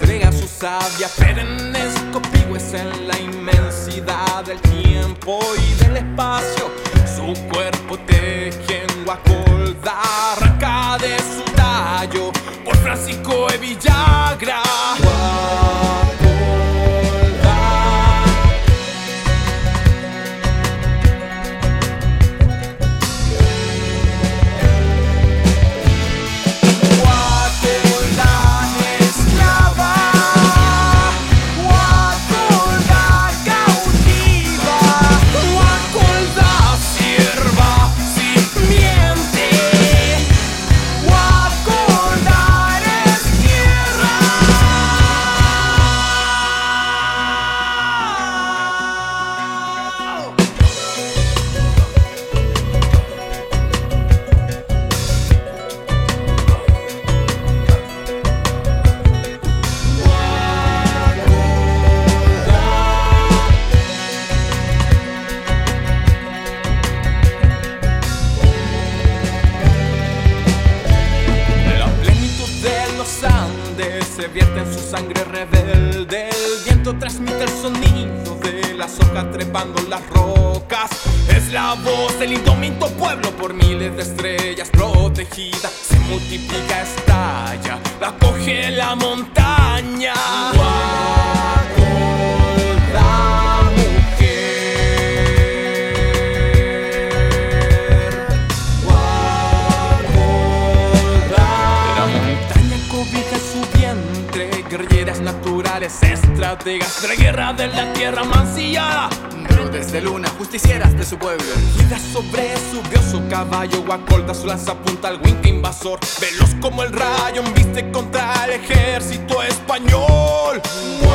entrega su savia perenne, copigües en la inmensidad del tiempo y del espacio. Su cuerpo teje en Guacolda, arranca de su tallo por Francisco de Villagra. Se vierte en su sangre rebelde, el viento transmite el sonido de las hojas trepando las rocas. Es la voz del indómito pueblo por miles de estrellas protegida. Se multiplica, estalla, la coge la montaña. Guerrilleras naturales, estrategas de la guerra de la tierra mancillada. Brotes de luna, justicieras de su pueblo. Erguida sobre su brioso caballo, Guacolda su lanza apunta al Winca invasor. Veloz como el rayo embiste contra el ejército español.